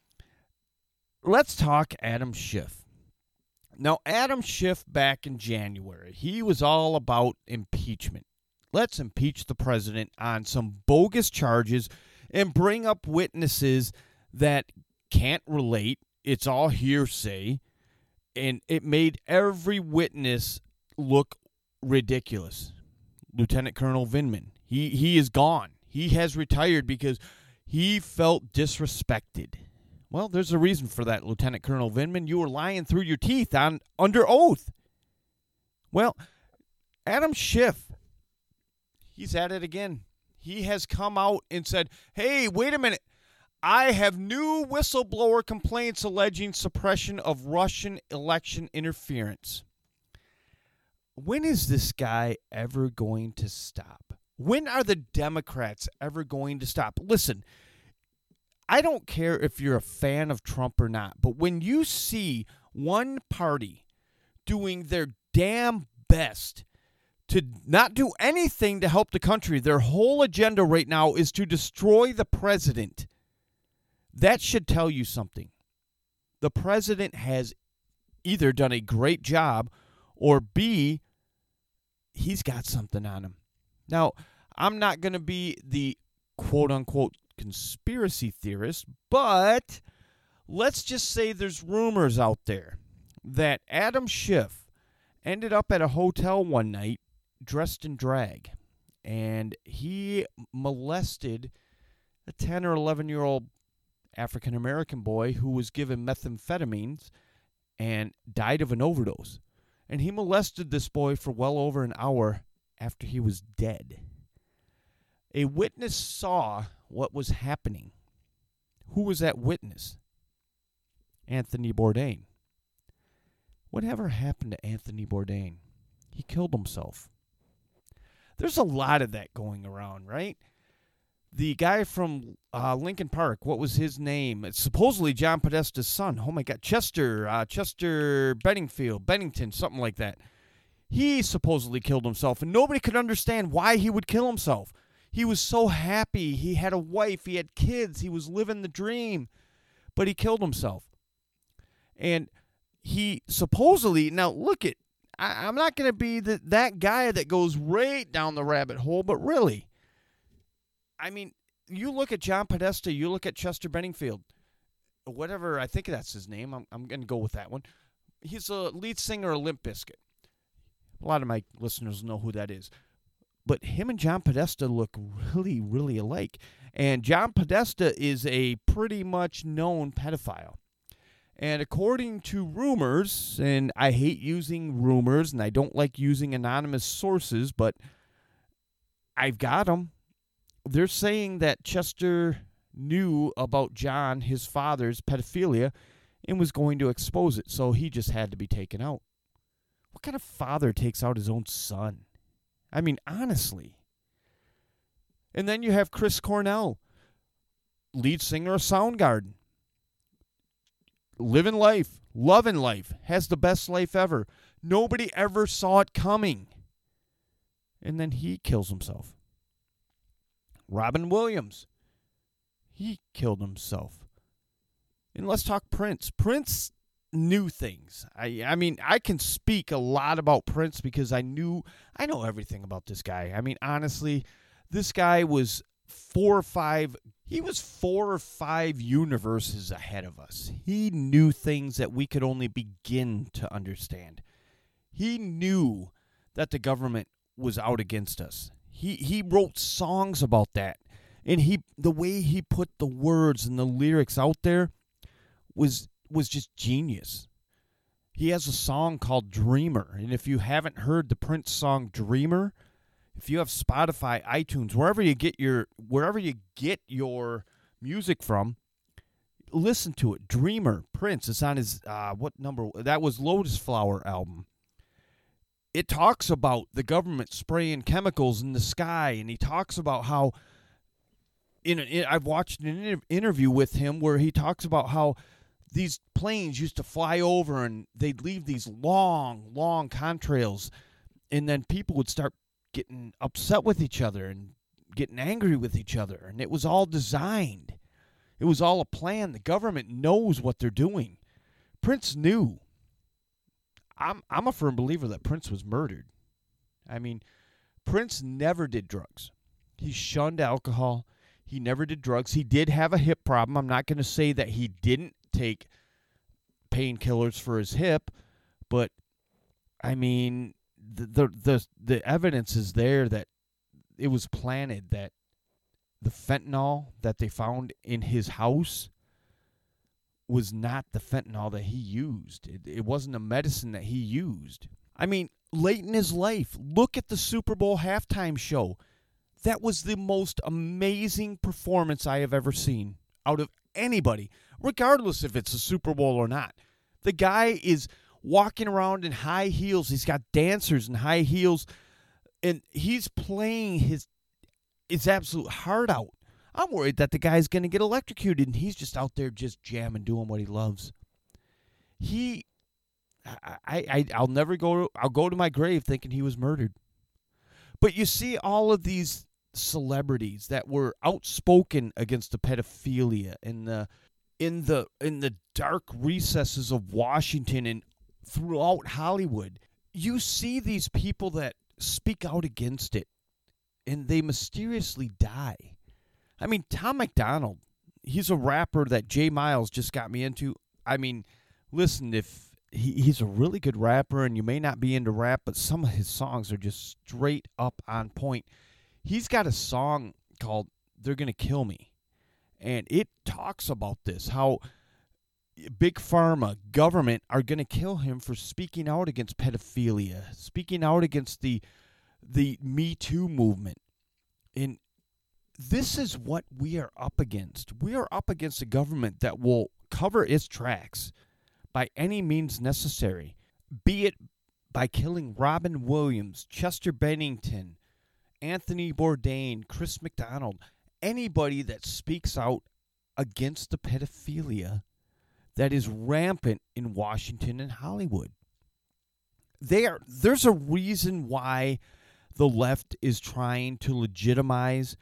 let's talk Adam Schiff. Now, Adam Schiff back in January, he was all about impeachment. Let's impeach the president on some bogus charges and bring up witnesses that can't relate. It's all hearsay. And it made every witness look ridiculous. Lieutenant Colonel Vindman, he, he is gone. He has retired because he felt disrespected. Well, there's a reason for that, Lieutenant Colonel Vindman. You were lying through your teeth on under oath. Well, Adam Schiff, he's at it again. He has come out and said, hey, wait a minute. I have new whistleblower complaints alleging suppression of Russian election interference. When is this guy ever going to stop? When are the Democrats ever going to stop? Listen, I don't care if you're a fan of Trump or not, but when you see one party doing their damn best to not do anything to help the country, their whole agenda right now is to destroy the president, that should tell you something. The president has either done a great job, or B, he's got something on him. Now, I'm not going to be the quote-unquote conspiracy theorist, but let's just say there's rumors out there that Adam Schiff ended up at a hotel one night dressed in drag, and he molested a ten or eleven year old African American boy who was given methamphetamines and died of an overdose. And he molested this boy for well over an hour after he was dead. A witness saw what was happening. Who was that witness? Anthony Bourdain. Whatever happened to Anthony Bourdain? He killed himself. There's a lot of that going around, right? The guy from uh, Lincoln Park, what was his name? It's supposedly John Podesta's son. Oh, my God. Chester, uh, Chester Benningfield, Bennington, something like that. He supposedly killed himself, and nobody could understand why he would kill himself. He was so happy. He had a wife. He had kids. He was living the dream. But he killed himself. And he supposedly, now look at, I, I'm not going to be the, that guy that goes right down the rabbit hole, but really, I mean, you look at John Podesta, you look at Chester Benningfield, whatever, I think that's his name. I'm, I'm going to go with that one. he's a lead singer of Limp Bizkit. A lot of my listeners know who that is. But him and John Podesta look really, really alike. And John Podesta is a pretty much known pedophile. And according to rumors, and I hate using rumors, and I don't like using anonymous sources, but I've got them. They're saying that Chester knew about John, his father's pedophilia, and was going to expose it, so he just had to be taken out. What kind of father takes out his own son? I mean, honestly. And then you have Chris Cornell, lead singer of Soundgarden. Living life, loving life, has the best life ever. Nobody ever saw it coming. And then he kills himself. Robin Williams, he killed himself. And let's talk Prince. Prince knew things. I I mean, I can speak a lot about Prince because I knew, I know everything about this guy. I mean, honestly, this guy was four or five, he was four or five universes ahead of us. He knew things that we could only begin to understand. He knew that the government was out against us. He he wrote songs about that. And he the way he put the words and the lyrics out there was was just genius. He has a song called Dreamer. And if you haven't heard the Prince song Dreamer, if you have Spotify, iTunes, wherever you get your wherever you get your music from, listen to it. Dreamer, Prince. It's on his uh, what number? That was Lotus Flower album. It talks about the government spraying chemicals in the sky, and he talks about how. In, an, in I've watched an inter- interview with him where he talks about how these planes used to fly over and they'd leave these long, long contrails, and then people would start getting upset with each other and getting angry with each other, and it was all designed. It was all a plan. The government knows what they're doing. Prince knew. I'm I'm a firm believer that Prince was murdered. I mean, Prince never did drugs. He shunned alcohol. He never did drugs. He did have a hip problem. I'm not going to say that he didn't take painkillers for his hip, but I mean, the, the the the evidence is there that it was planted, that the fentanyl that they found in his house was not the fentanyl that he used. It, it wasn't a medicine that he used. I mean, late in his life, look at the Super Bowl halftime show. That was the most amazing performance I have ever seen out of anybody, regardless if it's a Super Bowl or not. The guy is walking around in high heels. He's got dancers in high heels, and he's playing his his absolute heart out. I'm worried that the guy's going to get electrocuted, and he's just out there just jamming, doing what he loves. He, I, I, I'll never go. I'll go to my grave thinking he was murdered. But you see all of these celebrities that were outspoken against the pedophilia in the in the in the dark recesses of Washington and throughout Hollywood. You see these people that speak out against it, and they mysteriously die. I mean, Tom MacDonald, he's a rapper that Jay Miles just got me into. I mean, listen, if he, he's a really good rapper, and you may not be into rap, but some of his songs are just straight up on point. He's got a song called They're Gonna Kill Me, and it talks about this, how Big Pharma, government, are going to kill him for speaking out against pedophilia, speaking out against the the Me Too movement. And this is what we are up against. We are up against a government that will cover its tracks by any means necessary, be it by killing Robin Williams, Chester Bennington, Anthony Bourdain, Chris McDonald, anybody that speaks out against the pedophilia that is rampant in Washington and Hollywood. They are, there's a reason why the left is trying to legitimize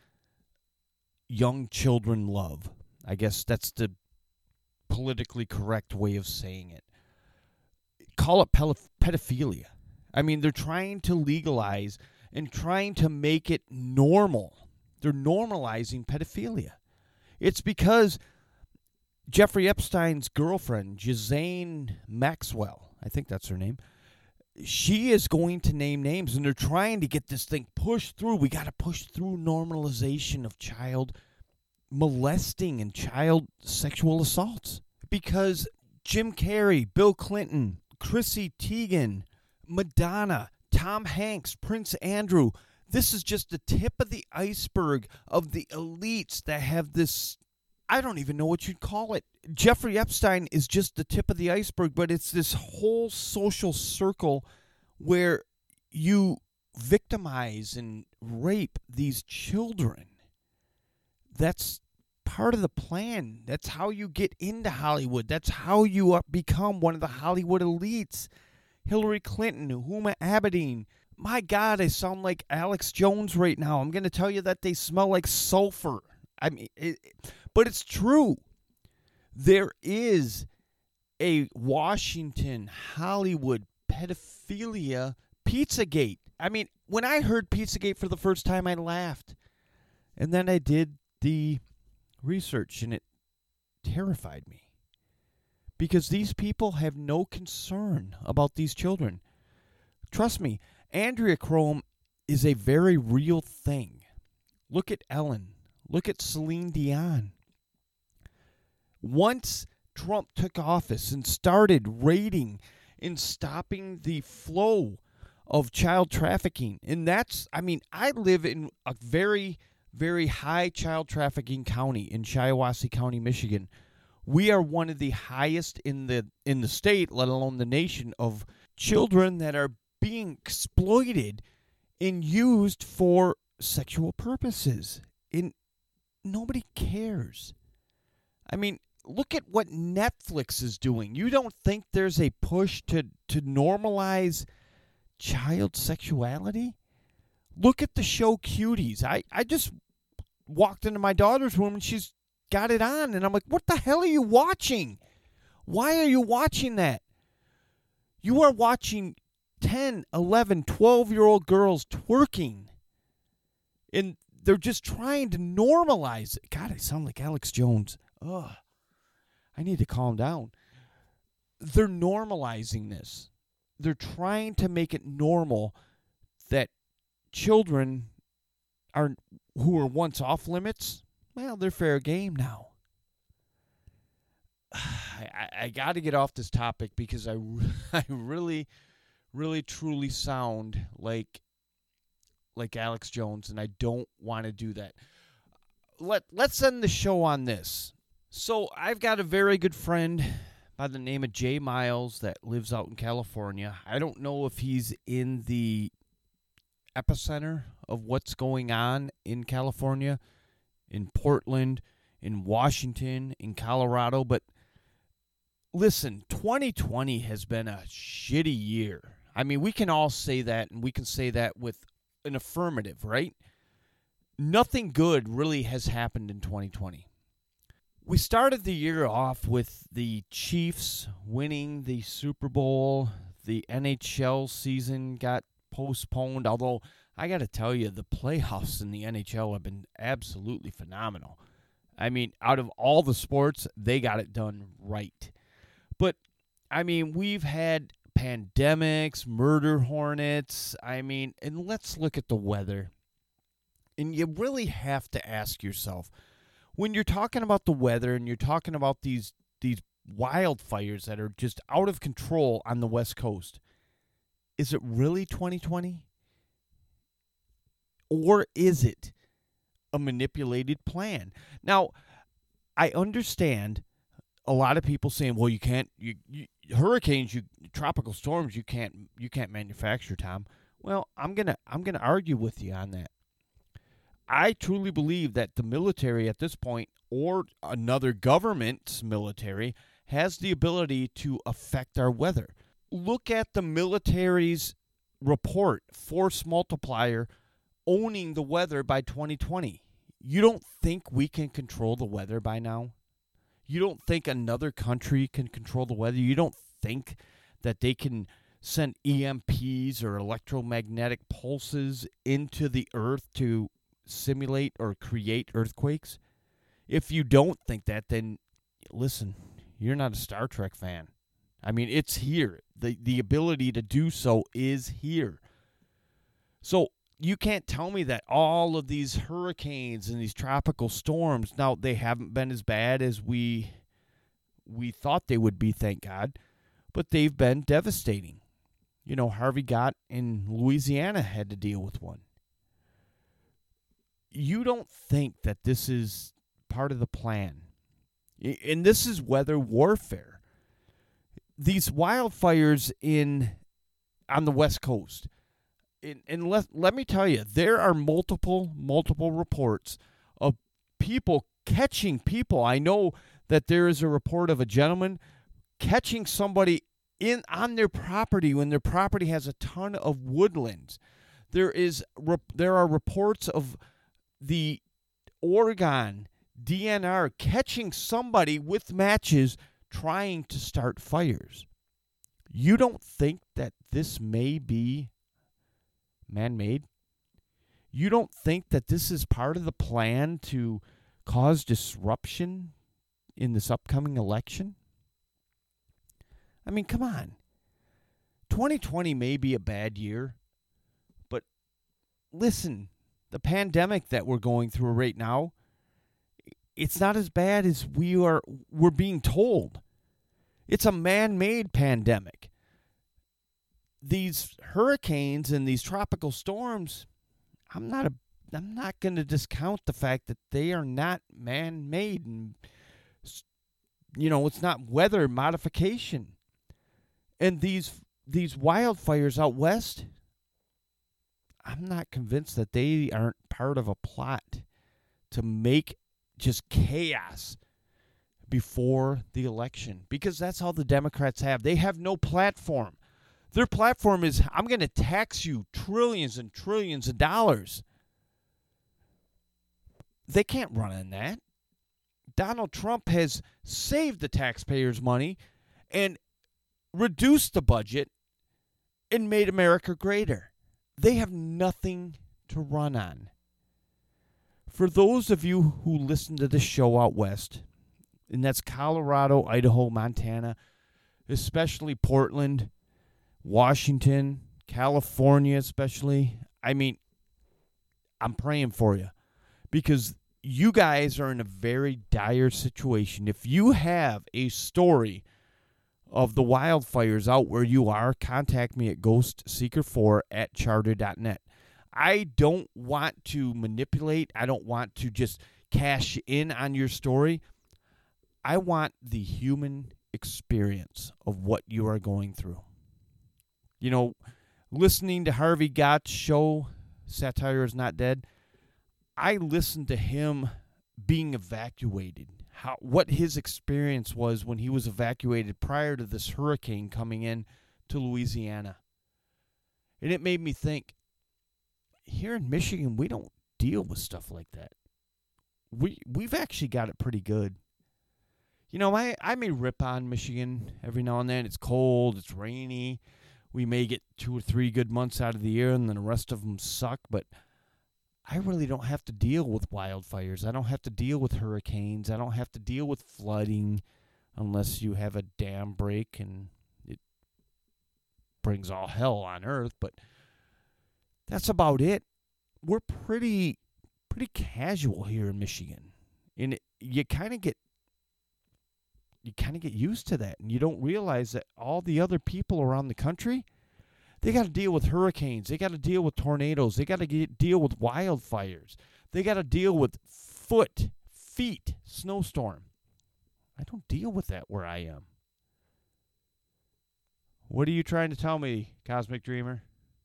young children love. I guess that's the politically correct way of saying it. Call it pedophilia. I mean, they're trying to legalize and trying to make it normal. They're normalizing pedophilia. It's because Jeffrey Epstein's girlfriend, Ghislaine Maxwell, I think that's her name. She is going to name names, and they're trying to get this thing pushed through. We got to push through normalization of child molesting and child sexual assaults. Because Jim Carrey, Bill Clinton, Chrissy Teigen, Madonna, Tom Hanks, Prince Andrew, this is just the tip of the iceberg of the elites that have this, I don't even know what you'd call it. Jeffrey Epstein is just the tip of the iceberg, but it's this whole social circle where you victimize and rape these children. That's part of the plan. That's how you get into Hollywood. That's how you become one of the Hollywood elites. Hillary Clinton, Huma Abedin. My God, I sound like Alex Jones right now. I'm going to tell you that they smell like sulfur. I mean, it, but it's true. There is a Washington, Hollywood pedophilia Pizzagate. I mean, when I heard Pizzagate for the first time, I laughed. And then I did the research, and it terrified me. Because these people have no concern about these children. Trust me, adrenochrome is a very real thing. Look at Ellen. Look at Celine Dion. Once Trump took office and started raiding and stopping the flow of child trafficking, and that's, I mean, I live in a very, very high child trafficking county in Shiawassee County, Michigan. We are one of the highest in the in the state, let alone the nation, of children that are being exploited and used for sexual purposes. And nobody cares. I mean, look at what Netflix is doing. You don't think there's a push to, to normalize child sexuality? Look at the show Cuties. I, I just walked into my daughter's room and she's got it on. And I'm like, what the hell are you watching? Why are you watching that? You are watching ten, eleven, twelve-year-old girls twerking. And they're just trying to normalize it. God, I sound like Alex Jones. Ugh. I need to calm down. They're normalizing this. They're trying to make it normal that children are who were once off limits, well, they're fair game now. I, I got to get off this topic because I, I really, really, truly sound like like Alex Jones, and I don't want to do that. Let, let's end the show on this. So I've got a very good friend by the name of Jay Miles that lives out in California. I don't know if he's in the epicenter of what's going on in California, in Portland, in Washington, in Colorado, but listen, twenty twenty has been a shitty year. I mean, we can all say that, and we can say that with an affirmative, right? Nothing good really has happened in twenty twenty. We started the year off with the Chiefs winning the Super Bowl. The N H L season got postponed, although I got to tell you, the playoffs in the N H L have been absolutely phenomenal. I mean, out of all the sports, they got it done right. But, I mean, we've had pandemics, murder hornets. I mean, and let's look at the weather. And you really have to ask yourself, when you're talking about the weather and you're talking about these these wildfires that are just out of control on the West Coast, is it really twenty twenty? Or is it a manipulated plan? Now, I understand a lot of people saying, well, you can't, you, you hurricanes, you tropical storms, you can't, you can't manufacture, Tom. Well, I'm going to, I'm going to argue with you on that. I truly believe that the military at this point, or another government's military, has the ability to affect our weather. Look at the military's report, force multiplier, owning the weather by twenty twenty. You don't think we can control the weather by now? You don't think another country can control the weather? You don't think that they can send E M Ps or electromagnetic pulses into the earth to simulate or create earthquakes? If you don't think that, then listen, you're not a Star Trek fan. I mean, it's here. The the ability to do so is here. So you can't tell me that all of these hurricanes and these tropical storms, now they haven't been as bad as we we thought they would be, thank God, but they've been devastating. You know, Harvey got in Louisiana had to deal with one. You don't think that this is part of the plan. And this is weather warfare. These wildfires in on the West Coast, and, and let, let me tell you, there are multiple, multiple reports of people catching people. I know that there is a report of a gentleman catching somebody in on their property when their property has a ton of woodlands. There is there are reports of the Oregon D N R catching somebody with matches trying to start fires. You don't think that this may be man-made? You don't think that this is part of the plan to cause disruption in this upcoming election? I mean, come on. twenty twenty may be a bad year, but listen, the pandemic that we're going through right now, it's not as bad as we are we're being told. It's a man-made pandemic. These hurricanes and these tropical storms, I'm not a I'm not going to discount the fact that they are not man-made, and you know, it's not weather modification. And these these wildfires out west, I'm not convinced that they aren't part of a plot to make just chaos before the election, because that's all the Democrats have. They have no platform. Their platform is, I'm going to tax you trillions and trillions of dollars. They can't run on that. Donald Trump has saved the taxpayers' money and reduced the budget and made America greater. They have nothing to run on. For those of you who listen to this show out west, and that's Colorado, Idaho, Montana, especially Portland, Washington, California especially, I mean, I'm praying for you, because you guys are in a very dire situation. If you have a story of the wildfires out where you are, contact me at ghost seeker four at charter dot net. I don't want to manipulate. I don't want to just cash in on your story. I want the human experience of what you are going through. You know, listening to Harvey Gott's show, Satire is Not Dead, I listened to him being evacuated, how what his experience was when he was evacuated prior to this hurricane coming in to Louisiana. And it made me think, here in Michigan, we don't deal with stuff like that. We, we've actually got it pretty good. You know, I, I may rip on Michigan every now and then. It's cold, it's rainy. We may get two or three good months out of the year, and then the rest of them suck. But I really don't have to deal with wildfires. I don't have to deal with hurricanes. I don't have to deal with flooding unless you have a dam break and it brings all hell on earth. But that's about it. We're pretty pretty casual here in Michigan. And it, you kind of get you kind of get used to that, and you don't realize that all the other people around the country, they got to deal with hurricanes. They got to deal with tornadoes. They got to deal with wildfires. They got to deal with foot, feet, snowstorm. I don't deal with that where I am. What are you trying to tell me, Cosmic Dreamer?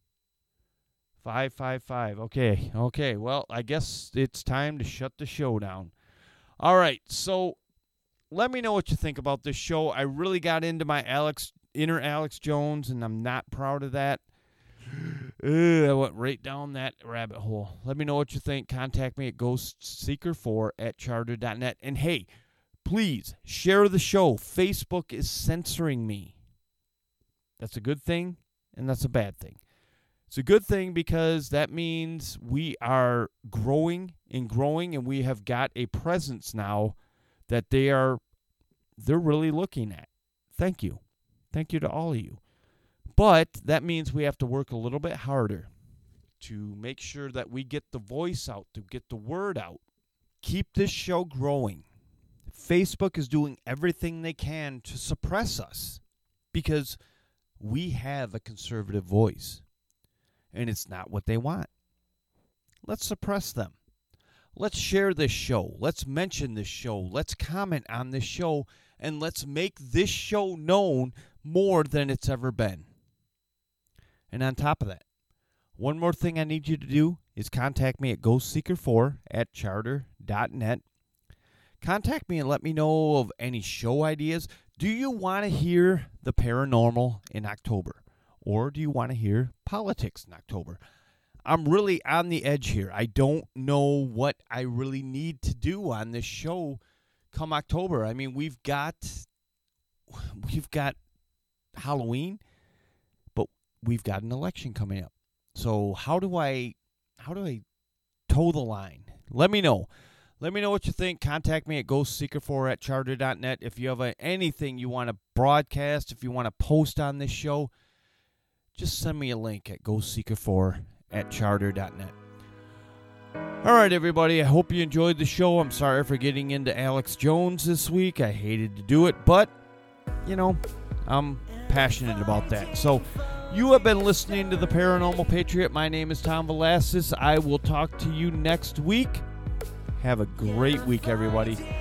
five five five. Okay, okay. Well, I guess it's time to shut the show down. All right, so let me know what you think about this show. I really got into my Alex inner Alex Jones, and I'm not proud of that. Ugh, I went right down that rabbit hole. Let me know what you think. Contact me at ghost seeker four at charter dot net. And hey, please share the show. Facebook is censoring me. That's a good thing, and that's a bad thing. It's a good thing because that means we are growing and growing, and we have got a presence now that they are they're really looking at. Thank you. Thank you to all of you. But that means we have to work a little bit harder to make sure that we get the voice out, to get the word out. Keep this show growing. Facebook is doing everything they can to suppress us because we have a conservative voice, and it's not what they want. Let's suppress them. Let's share this show. Let's mention this show. Let's comment on this show, and let's make this show known more than it's ever been. And on top of that, one more thing I need you to do is contact me at ghost seeker four at charter dot net. Contact me and let me know of any show ideas. Do you want to hear the paranormal in October? Or do you want to hear politics in October? I'm really on the edge here. I don't know what I really need to do on this show come October. I mean, we've got we've got Halloween, but we've got an election coming up. So how do I how do I toe the line? Let me know. Let me know what you think. Contact me at ghost seeker four at charter dot net. If you have a, anything you want to broadcast, if you want to post on this show, just send me a link at ghost seeker four at charter dot net. All right, everybody. I hope you enjoyed the show. I'm sorry for getting into Alex Jones this week. I hated to do it, but, you know, I'm passionate about that. So, you have been listening to The Paranormal Patriot. My name is Tom Velasquez. I will talk to you next week. Have a great week, everybody.